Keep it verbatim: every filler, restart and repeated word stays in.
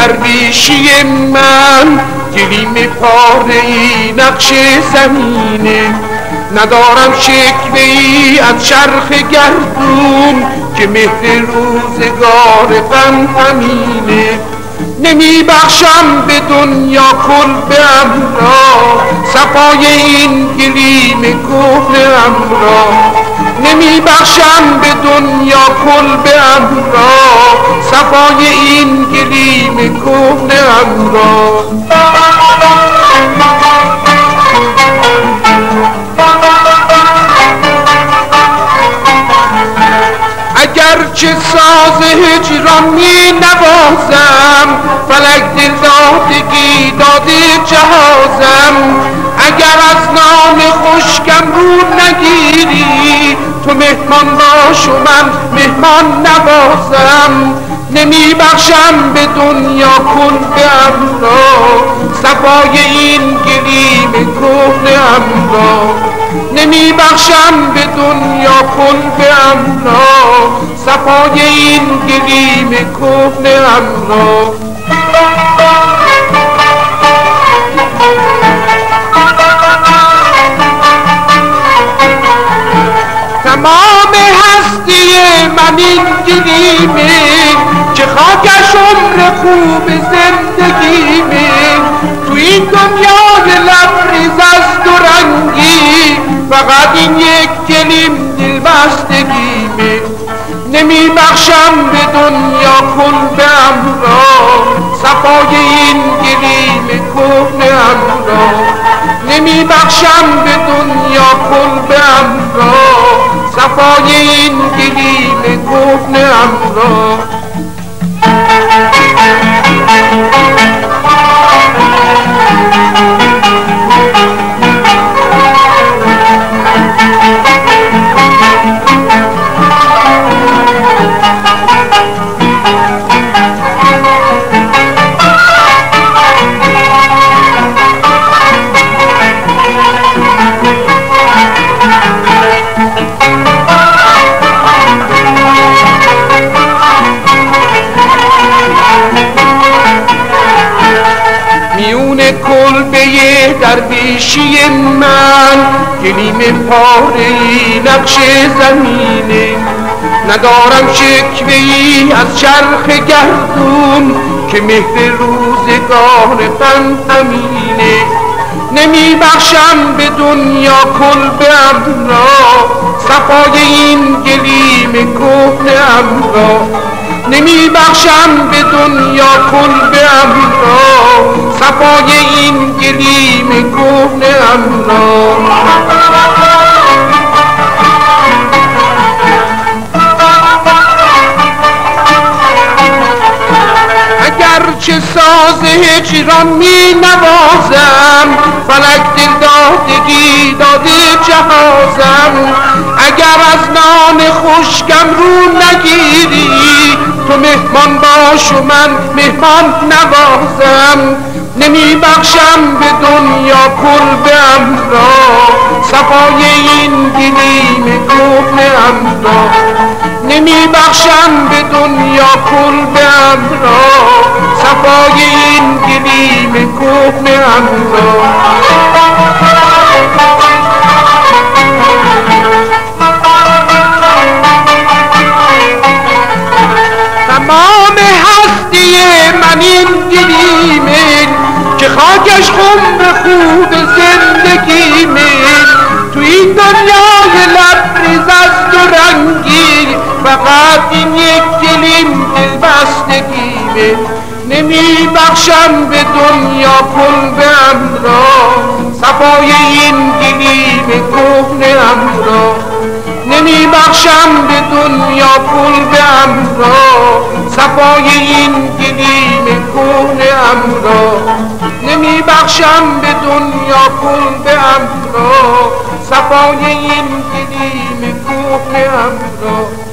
درویشی من گلیم پاره ای نقش زمینه، ندارم شکوه ای از چرخ گردون که مهر روزگار غم همینه. نمی بخشم به دنیا کل به امرا صفای این گلیم کهنه‌ام را، نمی بخشم به دنیا کل به امرا صفای این گلیم کهنه‌ام را. اگرچه ساز هجران می نوازم، فلک دل دادگی داده جهازم. اگر از نام خشکم رو نگیری تو مهمان باش و من مهمان نوازم. نمی بخشم به دنیا کل به امرا صفای این گلیم کهنه‌ام را، نمی بخشم به دنیا کل به امرا صفای این گلیم کهنه‌ام را. تمام هستی من این گلیمه که خاکش عمر خوب زندگیمه، تو این دنیای لبریز از دو رنگی فقط این یک گلیم دلبستگیمه. نمی بخشم به دنیا کل به امرا صفای این گلیم کهنه‌ام را، نمی بخشم به دنیا کل به امرا صفای این گلیم کهنه‌ام را. کلبه درویشی من گلیم پاره ای نقش زمینه، ندارم شکوه ای از چرخ گردون که مهر روزگار غم همینه. نمی بخشم به دنیا کل به امرا صفای این گلیم کهنه‌ام را، نمی بخشم به دنیا کل به امرا صفای این گلیم کهنه‌ام را. اگرچه ساز هجران می نوازم، فلک دل دادگی داده جهازم. اگر از نان خشکم رو نگیری تو مهمان باش و من مهمان نوازم. نمی بخشم به دنیا کل به امرا صفای این گلیم کهنه‌ام را، نمی بخشم به دنیا کل به امرا صفای این گلیم کهنه‌ام را. تمام هستی من این گلیمه که خاکش عمر خوب زندگیمه، تو این دنیای لبریز از دو رنگی فقط این یک گلیم دلبستگیمه. نمی بخشم به دنیا کل به امرا صفای این گلیم کهنه‌ام را، نمی بخشم به دنیا کل به امرا صفای این گلیم کهنه‌ام را، نمی بخشم به دنیا کل به امرا صفای این گلیم کهنه‌ام را.